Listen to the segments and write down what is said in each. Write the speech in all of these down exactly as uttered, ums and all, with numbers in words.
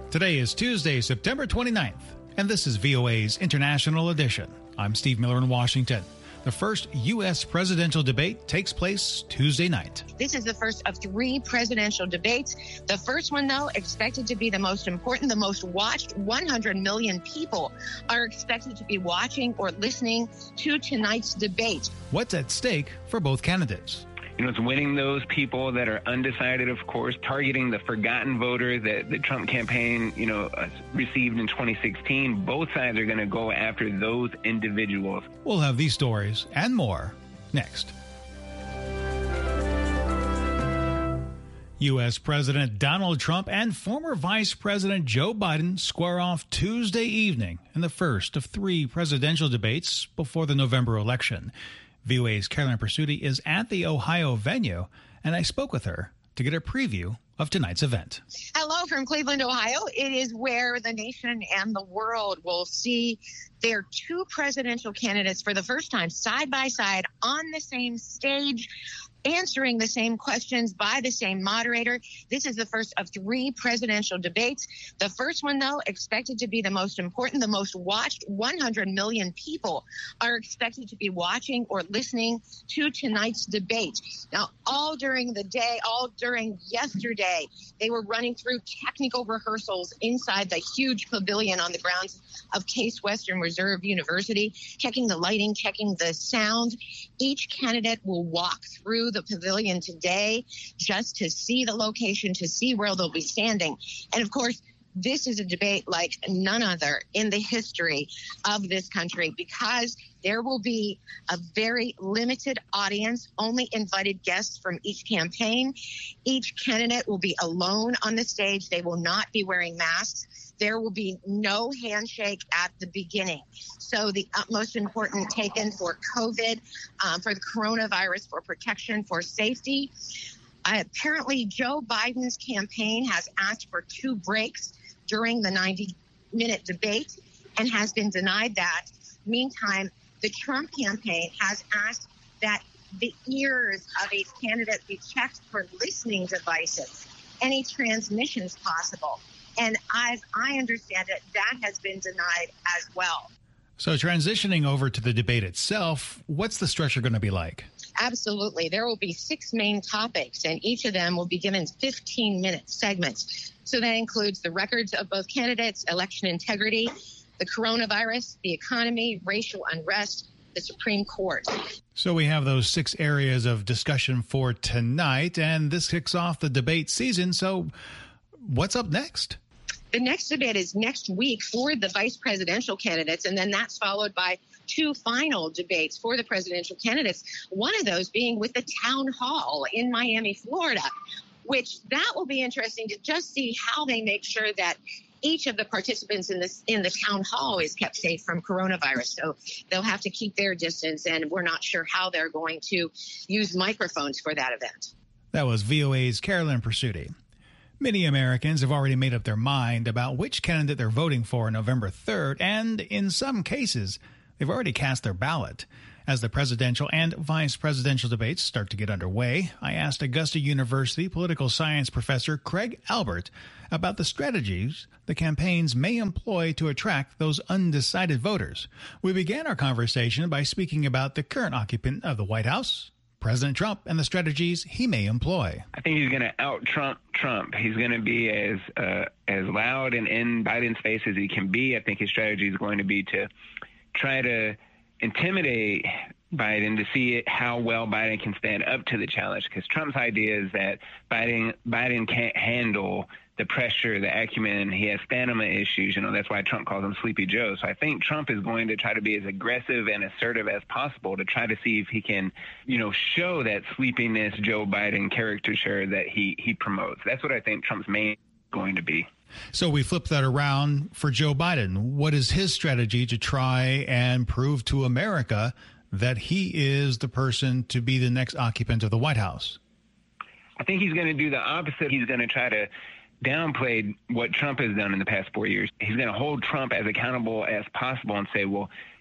Today is Tuesday, September twenty-ninth, and this is V O A's International Edition. I'm Steve Miller in Washington. The first U S presidential debate takes place Tuesday night. This is the first of three presidential debates. The first one, though, expected to be the most important, the most watched. one hundred million people are expected to be watching or listening to tonight's debate. What's at stake for both candidates? You know, it's winning those people that are undecided, of course, targeting the forgotten voters that the Trump campaign, you know, uh, received in twenty sixteen. Both sides are going to go after those individuals. We'll have these stories and more next. U S. President Donald Trump and former Vice President Joe Biden square off Tuesday evening in the first of three presidential debates before the November election. V O A's Carolyn Pursuti is at the Ohio venue, and I spoke with her to get a preview of tonight's event. Hello from Cleveland, Ohio. It is where the nation and the world will see their two presidential candidates for the first time side by side on the same stage, answering the same questions by the same moderator. This is the first of three presidential debates. The first one, though, expected to be the most important, the most watched. one hundred million people are expected to be watching or listening to tonight's debate. Now, all during the day, all during yesterday, they were running through technical rehearsals inside the huge pavilion on the grounds of Case Western Reserve University, checking the lighting, checking the sound. Each candidate will walk through the pavilion today just to see the location, to see where they'll be standing. And of course, this is a debate like none other in the history of this country because there will be a very limited audience, only invited guests from each campaign. Each candidate will be alone on the stage. They will not be wearing masks. There will be no handshake at the beginning. So the utmost important taken for COVID, um, for the coronavirus, for protection, for safety. Uh, apparently, Joe Biden's campaign has asked for two breaks during the ninety-minute debate and has been denied that. Meantime, the Trump campaign has asked that the ears of each candidate be checked for listening devices, any transmissions possible. And as I understand it, that has been denied as well. So transitioning over to the debate itself, what's the structure going to be like? Absolutely. There will be six main topics, and each of them will be given fifteen-minute segments. So that includes the records of both candidates, election integrity, the coronavirus, the economy, racial unrest, the Supreme Court. So we have those six areas of discussion for tonight, and this kicks off the debate season. So what's up next? The next debate is next week for the vice presidential candidates, and then that's followed by two final debates for the presidential candidates, one of those being with the town hall in Miami, Florida, which that will be interesting to just see how they make sure that each of the participants in this in the town hall is kept safe from coronavirus. So they'll have to keep their distance, and we're not sure how they're going to use microphones for that event. That was V O A's Carolyn Pursuti. Many Americans have already made up their mind about which candidate they're voting for on November third, and in some cases, they've already cast their ballot. As the presidential and vice presidential debates start to get underway, I asked Augusta University political science professor Craig Albert about the strategies the campaigns may employ to attract those undecided voters. We began our conversation by speaking about the current occupant of the White House, President Trump, and the strategies he may employ. I think he's going to out-Trump Trump. He's going to be as uh, as loud and in Biden's face as he can be. I think his strategy is going to be to try to intimidate Biden to see it, how well Biden can stand up to the challenge, because Trump's idea is that Biden Biden can't handle the pressure, the acumen. He has stamina issues. You know, that's why Trump calls him Sleepy Joe. So I think Trump is going to try to be as aggressive and assertive as possible to try to see if he can, you know, show that sleepiness Joe Biden caricature that he, he promotes. That's what I think Trump's main going to be. So we flip that around for Joe Biden. What is his strategy to try and prove to America that he is the person to be the next occupant of the White House? I think he's going to do the opposite. He's going to try to downplay what Trump has done in the past four years. He's going to hold Trump as accountable as possible and say, well,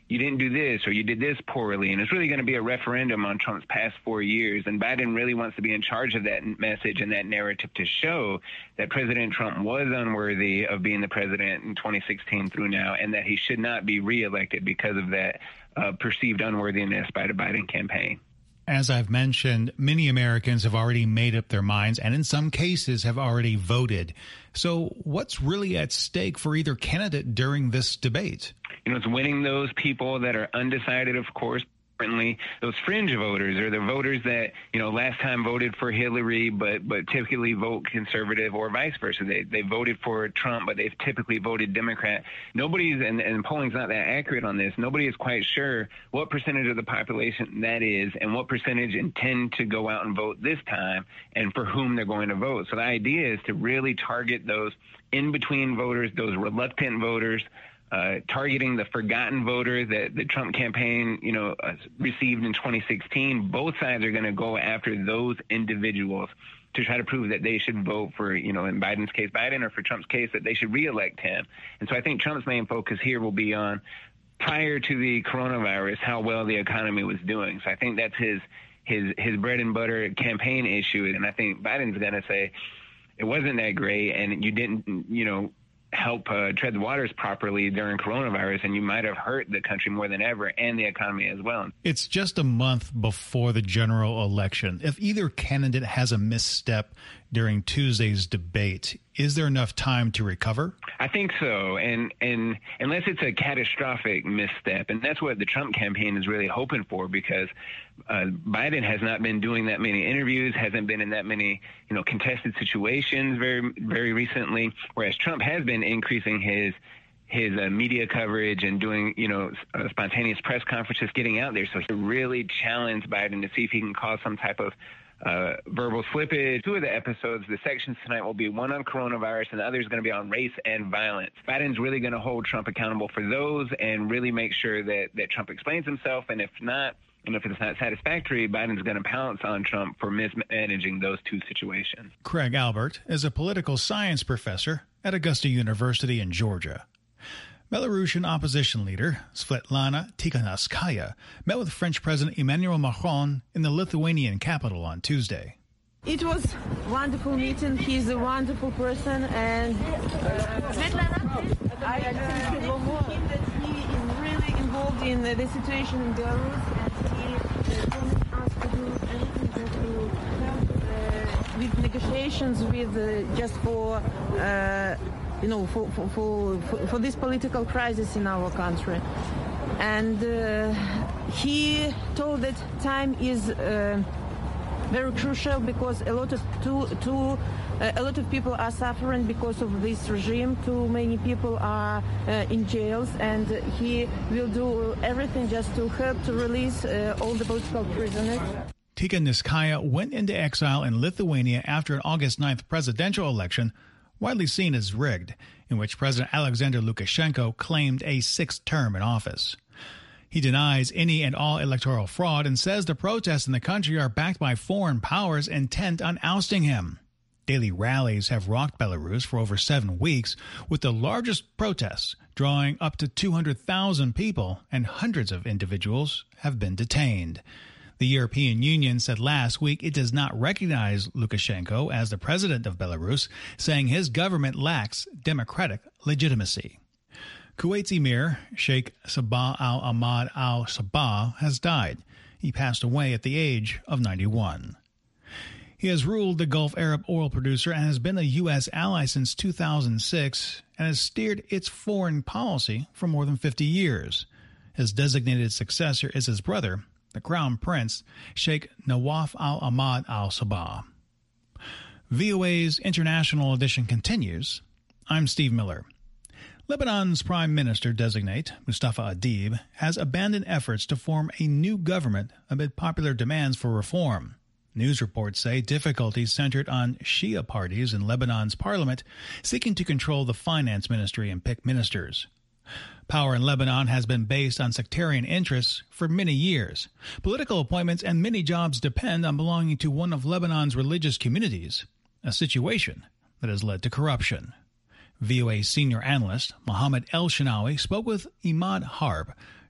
you didn't do this or you did this poorly. And it's really going to be a referendum on Trump's past four years. And Biden really wants to be in charge of that message and that narrative to show that President Trump was unworthy of being the president in twenty sixteen through now, and that he should not be reelected because of that uh, perceived unworthiness by the Biden campaign. As I've mentioned, many Americans have already made up their minds and in some cases have already voted. So what's really at stake for either candidate during this debate? You know, it's winning those people that are undecided, of course. Certainly, those fringe voters or the voters that, you know, last time voted for Hillary, but but typically vote conservative, or vice versa. They they voted for Trump, but they've typically voted Democrat. Nobody's, and, and polling's not that accurate on this, nobody is quite sure what percentage of the population that is and what percentage intend to go out and vote this time and for whom they're going to vote. So the idea is to really target those in-between voters, those reluctant voters, Uh, targeting the forgotten voter that the Trump campaign, you know, uh, received in twenty sixteen. Both sides are going to go after those individuals to try to prove that they should vote for, you know, in Biden's case, Biden, or for Trump's case, that they should reelect him. And so I think Trump's main focus here will be on, prior to the coronavirus, how well the economy was doing. So I think that's his his his bread and butter campaign issue. And I think Biden's going to say it wasn't that great, and you didn't, you know, help uh, tread the waters properly during coronavirus, and you might have hurt the country more than ever and the economy as well. It's just a month before the general election. If either candidate has a misstep during Tuesday's debate, is there enough time to recover? I think so, and and unless it's a catastrophic misstep, and that's what the Trump campaign is really hoping for, because uh, Biden has not been doing that many interviews, hasn't been in that many, you know, contested situations very very recently, whereas Trump has been increasing his his uh, media coverage and doing, you know, uh, spontaneous press conferences, getting out there. So he really challenged Biden to see if he can cause some type of Uh, verbal slippage. Two of the episodes, the sections tonight, will be one on coronavirus and the other is going to be on race and violence. Biden's really going to hold Trump accountable for those and really make sure that, that Trump explains himself. And if not, and if it's not satisfactory, Biden's going to pounce on Trump for mismanaging those two situations. Craig Albert is a political science professor at Augusta University in Georgia. Belarusian opposition leader Svetlana Tikhanovskaya met with French President Emmanuel Macron in the Lithuanian capital on Tuesday. It was a wonderful meeting. He's a wonderful person, and uh, I think that he is really involved in uh, the situation in Belarus, and he uh, promised us to do anything just to help uh, with negotiations with uh, just for. Uh, you know, for, for, for, for this political crisis in our country. And uh, he told that time is uh, very crucial because a lot of too, too, uh, a lot of people are suffering because of this regime. Too many people are uh, in jails, and he will do everything just to help to release uh, all the political prisoners. Tikhanovskaya went into exile in Lithuania after an August ninth presidential election widely seen as rigged, in which President Alexander Lukashenko claimed a sixth term in office. He denies any and all electoral fraud and says the protests in the country are backed by foreign powers intent on ousting him. Daily rallies have rocked Belarus for over seven weeks, with the largest protests drawing up to two hundred thousand people, and hundreds of individuals have been detained. The European Union said last week it does not recognize Lukashenko as the president of Belarus, saying his government lacks democratic legitimacy. Kuwait's emir, Sheikh Sabah al-Ahmad al-Sabah, has died. He passed away at the age of ninety-one. He has ruled the Gulf Arab oil producer and has been a U S ally since two thousand six and has steered its foreign policy for more than fifty years. His designated successor is his brother, the Crown Prince, Sheikh Nawaf al-Ahmad al-Sabah. V O A's International Edition continues. I'm Steve Miller. Lebanon's Prime Minister-designate, Mustafa Adib, has abandoned efforts to form a new government amid popular demands for reform. News reports say difficulties centered on Shia parties in Lebanon's parliament seeking to control the finance ministry and pick ministers. Power in Lebanon has been based on sectarian interests for many years. Political appointments and many jobs depend on belonging to one of Lebanon's religious communities, a situation that has led to corruption. V O A senior analyst Mohammed El-Shinawi spoke with Imad Harb,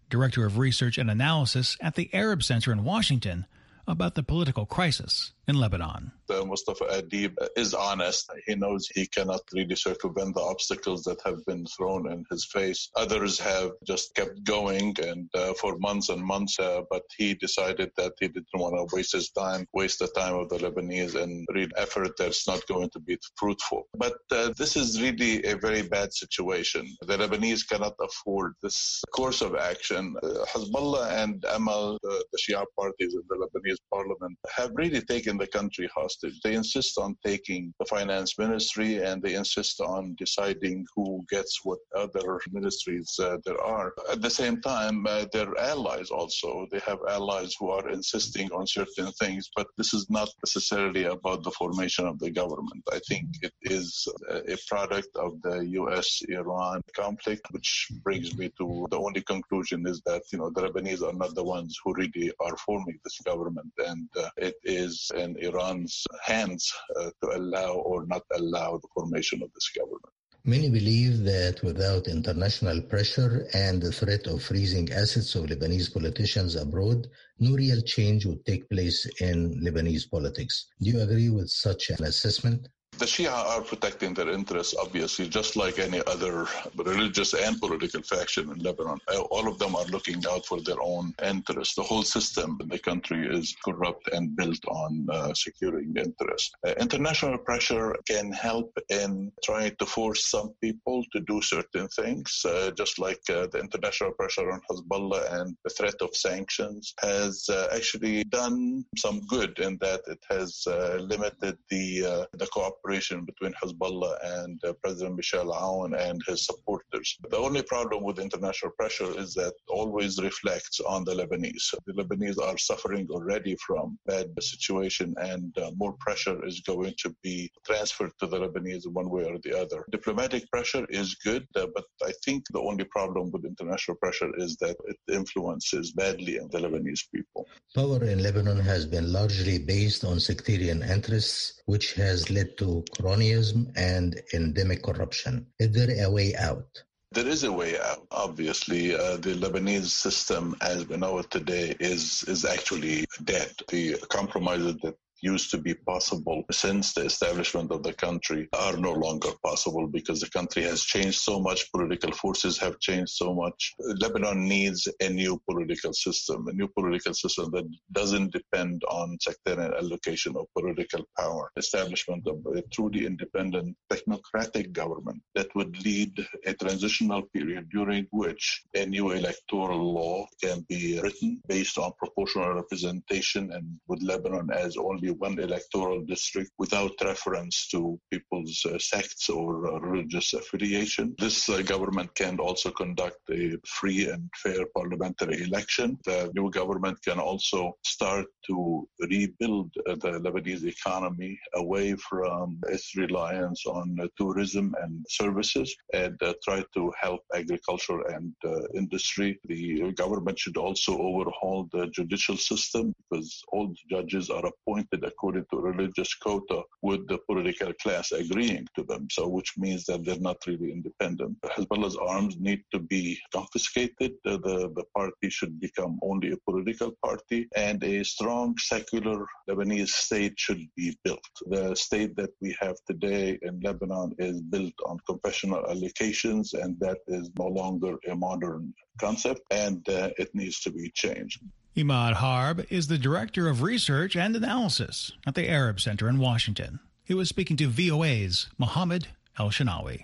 Director of Research and Analysis at the Arab Center in Washington, about the political crisis in Lebanon. Uh, Mustafa Adib is honest. He knows he cannot really circumvent the obstacles that have been thrown in his face. Others have just kept going and uh, for months and months, uh, but he decided that he didn't want to waste his time, waste the time of the Lebanese and real effort that's not going to be fruitful. But uh, this is really a very bad situation. The Lebanese cannot afford this course of action. Uh, Hezbollah and Amal, the, the Shia parties in the Lebanese parliament, have really taken the country hostage. They insist on taking the finance ministry and they insist on deciding who gets what other ministries uh, there are. At the same time, uh, they're allies also. They have allies who are insisting on certain things, but this is not necessarily about the formation of the government. I think it is a product of the U S Iran conflict, which brings me to the only conclusion is that, you know, the Lebanese are not the ones who really are forming this government, and uh, it is in Iran's hands uh, to allow or not allow the formation of this government. Many believe that without international pressure and the threat of freezing assets of Lebanese politicians abroad, no real change would take place in Lebanese politics. Do you agree with such an assessment? The Shia are protecting their interests, obviously, just like any other religious and political faction in Lebanon. All of them are looking out for their own interests. The whole system in the country is corrupt and built on uh, securing interests. Uh, international pressure can help in trying to force some people to do certain things, uh, just like uh, the international pressure on Hezbollah and the threat of sanctions has uh, actually done some good in that it has uh, limited the, uh, the cooperation between Hezbollah and uh, President Michel Aoun and his supporters. The only problem with international pressure is that it always reflects on the Lebanese. The Lebanese are suffering already from bad situation, and uh, more pressure is going to be transferred to the Lebanese one way or the other. Diplomatic pressure is good, uh, but I think the only problem with international pressure is that it influences badly the Lebanese people. Power in Lebanon has been largely based on sectarian interests, which has led to cronyism and endemic corruption. Is there a way out? There is a way out. Obviously, uh, the Lebanese system as we know it today is, is actually dead. The compromises that used to be possible since the establishment of the country are no longer possible because the country has changed so much, political forces have changed so much. Lebanon needs a new political system, a new political system that doesn't depend on sectarian allocation of political power, establishment of a truly independent technocratic government that would lead a transitional period during which a new electoral law can be written based on proportional representation, and with Lebanon as only one electoral district without reference to people's uh, sects or uh, religious affiliation. This uh, government can also conduct a free and fair parliamentary election. The new government can also start to rebuild uh, the Lebanese economy away from its reliance on uh, tourism and services and uh, try to help agriculture and uh, industry. The government should also overhaul the judicial system because all the judges are appointed according to religious quota with the political class agreeing to them, so which means that they're not really independent. Hezbollah's arms need to be confiscated. The, the, the party should become only a political party, and a strong secular Lebanese state should be built. The state that we have today in Lebanon is built on confessional allocations, and that is no longer a modern concept, and uh, it needs to be changed. Imad Harb is the Director of Research and Analysis at the Arab Center in Washington. He was speaking to V O A's Mohammed El-Shanawi.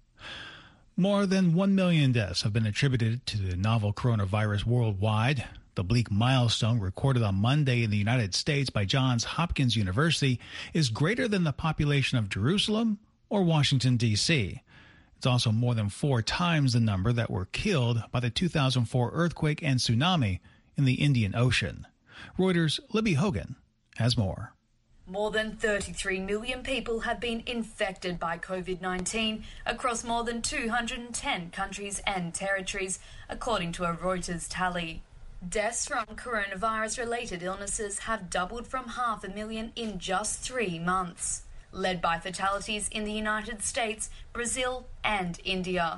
More than one million deaths have been attributed to the novel coronavirus worldwide. The bleak milestone recorded on Monday in the United States by Johns Hopkins University is greater than the population of Jerusalem or Washington, D C It's also more than four times the number that were killed by the two thousand four earthquake and tsunami in the Indian Ocean. Reuters' Libby Hogan has more. More than thirty-three million people have been infected by COVID nineteen across more than two hundred ten countries and territories, according to a Reuters tally. Deaths from coronavirus-related illnesses have doubled from half a million in just three months, led by fatalities in the United States, Brazil and India.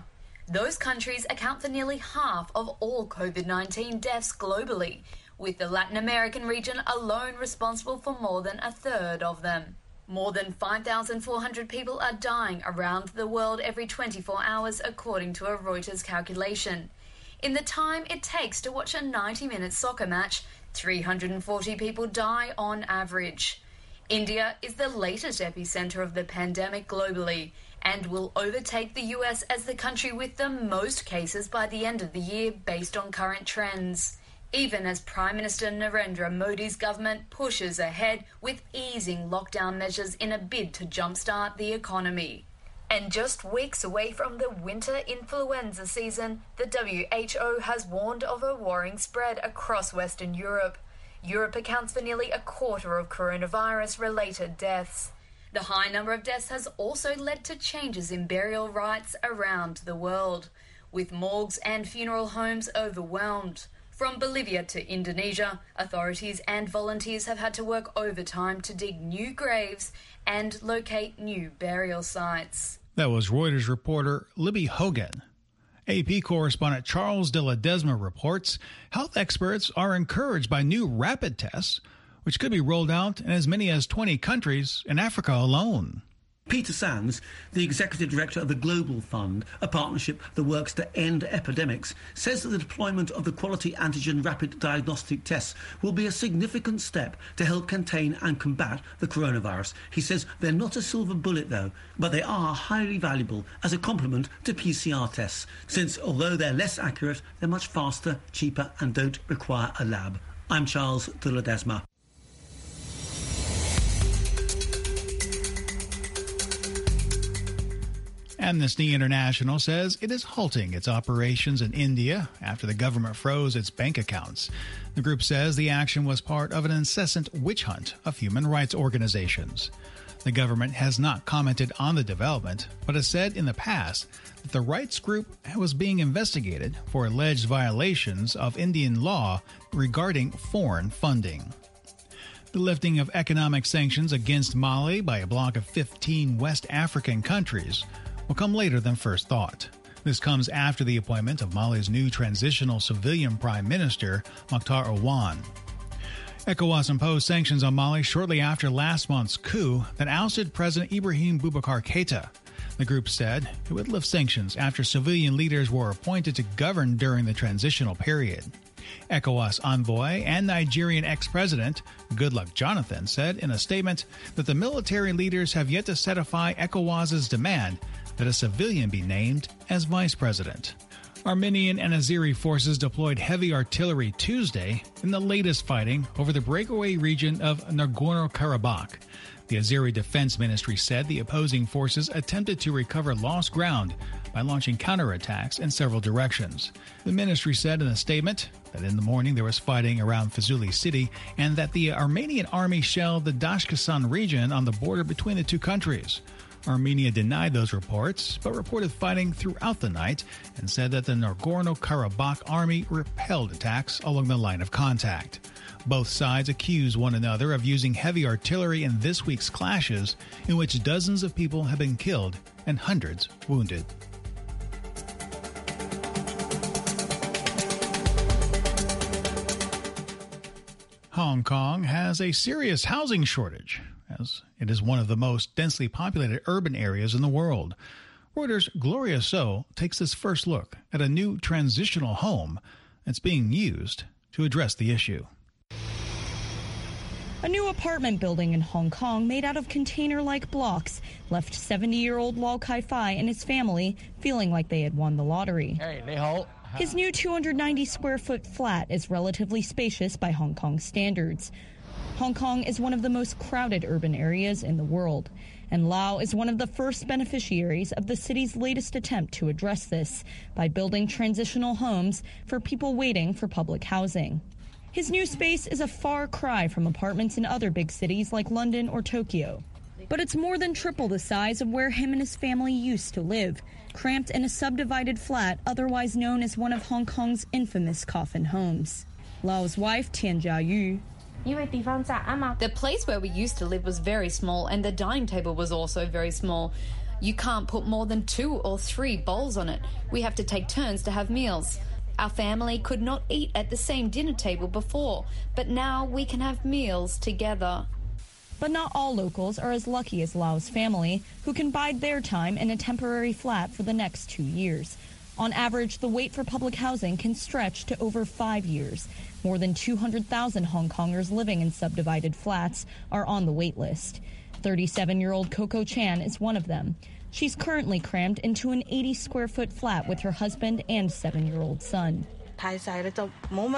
Those countries account for nearly half of all COVID nineteen deaths globally, with the Latin American region alone responsible for more than a third of them. More than five thousand four hundred people are dying around the world every twenty-four hours, according to a Reuters calculation. In the time it takes to watch a ninety-minute soccer match, three hundred forty people die on average. India is the latest epicenter of the pandemic globally and will overtake the U S as the country with the most cases by the end of the year based on current trends, even as Prime Minister Narendra Modi's government pushes ahead with easing lockdown measures in a bid to jumpstart the economy. And just weeks away from the winter influenza season, the W H O has warned of a worrying spread across Western Europe. Europe accounts for nearly a quarter of coronavirus-related deaths. The high number of deaths has also led to changes in burial rites around the world, with morgues and funeral homes overwhelmed. From Bolivia to Indonesia, authorities and volunteers have had to work overtime to dig new graves and locate new burial sites. That was Reuters reporter Libby Hogan. A P correspondent Charles de Ledesma reports health experts are encouraged by new rapid tests, which could be rolled out in as many as twenty countries in Africa alone. Peter Sands, the executive director of the Global Fund, a partnership that works to end epidemics, says that the deployment of the quality antigen rapid diagnostic tests will be a significant step to help contain and combat the coronavirus. He says they're not a silver bullet, though, but they are highly valuable as a complement to P C R tests, since although they're less accurate, they're much faster, cheaper, and don't require a lab. I'm Charles de Ledesma. Amnesty International says it is halting its operations in India after the government froze its bank accounts. The group says the action was part of an incessant witch hunt of human rights organizations. The government has not commented on the development, but has said in the past that the rights group was being investigated for alleged violations of Indian law regarding foreign funding. The lifting of economic sanctions against Mali by a bloc of fifteen West African countries will come later than first thought. This comes after the appointment of Mali's new transitional civilian prime minister, Mokhtar Owan. ECOWAS imposed sanctions on Mali shortly after last month's coup that ousted President Ibrahim Boubacar Keïta. The group said it would lift sanctions after civilian leaders were appointed to govern during the transitional period. ECOWAS envoy and Nigerian ex-president Goodluck Jonathan said in a statement that the military leaders have yet to satisfy ECOWAS's demand that a civilian be named as vice president. Armenian and Azeri forces deployed heavy artillery Tuesday in the latest fighting over the breakaway region of Nagorno-Karabakh. The Azeri Defense Ministry said the opposing forces attempted to recover lost ground by launching counterattacks in several directions. The ministry said in a statement that in the morning there was fighting around Fuzuli city and that the Armenian army shelled the Dashkasan region on the border between the two countries. Armenia denied those reports, but reported fighting throughout the night and said that the Nagorno-Karabakh army repelled attacks along the line of contact. Both sides accuse one another of using heavy artillery in this week's clashes, in which dozens of people have been killed and hundreds wounded. Hong Kong has a serious housing shortage, as it is one of the most densely populated urban areas in the world. Reuters' Gloria So takes this first look at a new transitional home that's being used to address the issue. A new apartment building in Hong Kong made out of container-like blocks left seventy-year-old Lau Kai-Fai and his family feeling like they had won the lottery. Hey, they hold. His new two hundred ninety square foot flat is relatively spacious by Hong Kong standards. Hong Kong is one of the most crowded urban areas in the world, and Lau is one of the first beneficiaries of the city's latest attempt to address this by building transitional homes for people waiting for public housing. His new space is a far cry from apartments in other big cities like London or Tokyo. But it's more than triple the size of where him and his family used to live, cramped in a subdivided flat otherwise known as one of Hong Kong's infamous coffin homes. Lau's wife, Tian Jiayu. The place where we used to live was very small, and the dining table was also very small. You can't put more than two or three bowls on it. We have to take turns to have meals. Our family could not eat at the same dinner table before, but now we can have meals together. But not all locals are as lucky as Lau's family, who can bide their time in a temporary flat for the next two years. On average, the wait for public housing can stretch to over five years. More than two hundred thousand Hong Kongers living in subdivided flats are on the wait list. thirty-seven-year-old Coco Chan is one of them. She's currently crammed into an eighty square foot flat with her husband and seven-year-old son. The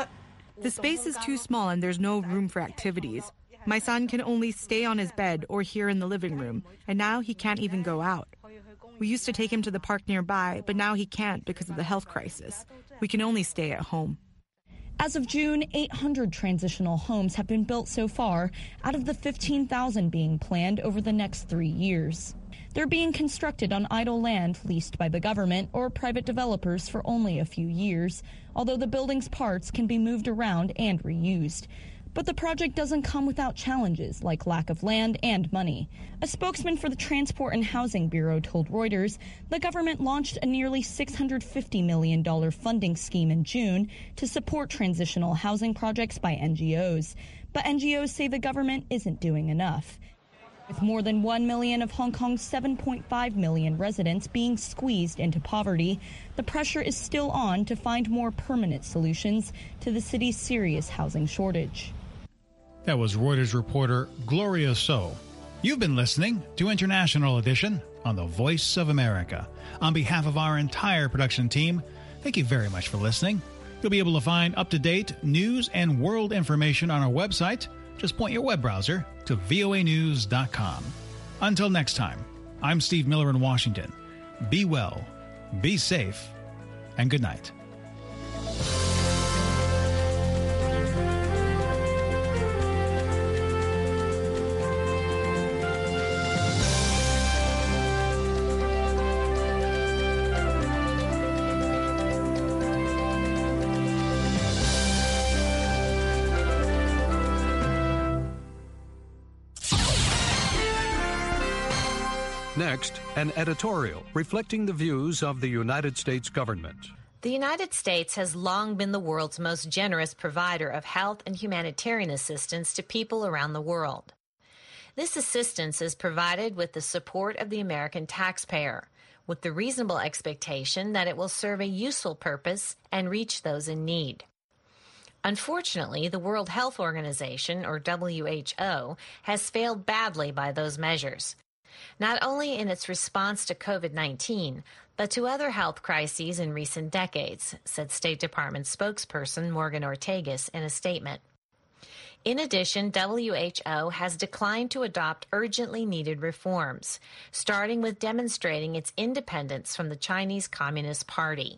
space is too small and there's no room for activities. My son can only stay on his bed or here in the living room, and now he can't even go out. We used to take him to the park nearby, but now he can't because of the health crisis. We can only stay at home. As of June, eight hundred transitional homes have been built so far, out of the fifteen thousand being planned over the next three years. They're being constructed on idle land leased by the government or private developers for only a few years, although the building's parts can be moved around and reused. But the project doesn't come without challenges like lack of land and money. A spokesman for the Transport and Housing Bureau told Reuters the government launched a nearly six hundred fifty million dollars funding scheme in June to support transitional housing projects by N G Os. But N G Os say the government isn't doing enough. With more than one million of Hong Kong's seven point five million residents being squeezed into poverty, the pressure is still on to find more permanent solutions to the city's serious housing shortage. That was Reuters reporter Gloria So. You've been listening to International Edition on the Voice of America. On behalf of our entire production team, thank you very much for listening. You'll be able to find up-to-date news and world information on our website. Just point your web browser to V O A news dot com. Until next time, I'm Steve Miller in Washington. Be well, be safe, and good night. Next, an editorial reflecting the views of the United States government. The United States has long been the world's most generous provider of health and humanitarian assistance to people around the world. This assistance is provided with the support of the American taxpayer, with the reasonable expectation that it will serve a useful purpose and reach those in need. Unfortunately, the World Health Organization, or W H O, has failed badly by those measures, not only in its response to COVID nineteen, but to other health crises in recent decades, said State Department spokesperson Morgan Ortagus in a statement. In addition, W H O has declined to adopt urgently needed reforms, starting with demonstrating its independence from the Chinese Communist Party.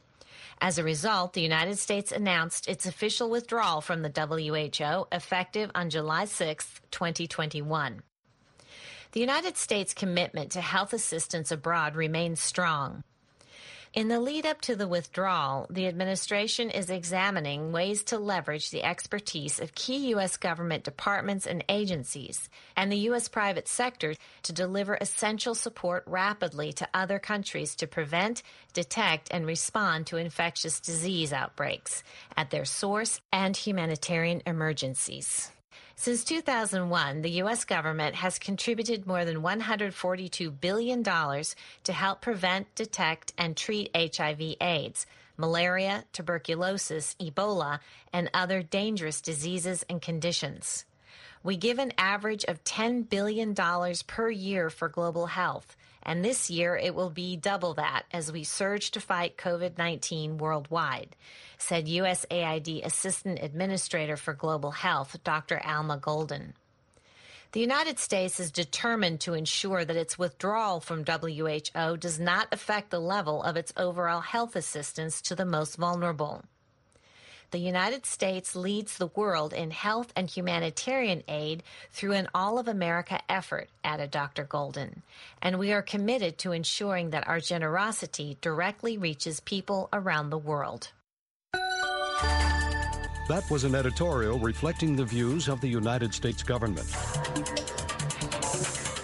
As a result, the United States announced its official withdrawal from the W H O effective on July sixth, twenty twenty-one. The United States' commitment to health assistance abroad remains strong. In the lead-up to the withdrawal, the administration is examining ways to leverage the expertise of key U S government departments and agencies and the U S private sector to deliver essential support rapidly to other countries to prevent, detect, and respond to infectious disease outbreaks at their source and humanitarian emergencies. Since two thousand one, the U S government has contributed more than one hundred forty-two billion dollars to help prevent, detect, and treat H I V AIDS, malaria, tuberculosis, Ebola, and other dangerous diseases and conditions. We give an average of ten billion dollars per year for global health, and this year it will be double that as we surge to fight COVID nineteen worldwide, said U S A I D Assistant Administrator for Global Health, Doctor Alma Golden. The United States is determined to ensure that its withdrawal from W H O does not affect the level of its overall health assistance to the most vulnerable. The United States leads the world in health and humanitarian aid through an all-of-America effort, added Doctor Golden, and we are committed to ensuring that our generosity directly reaches people around the world. That was an editorial reflecting the views of the United States government.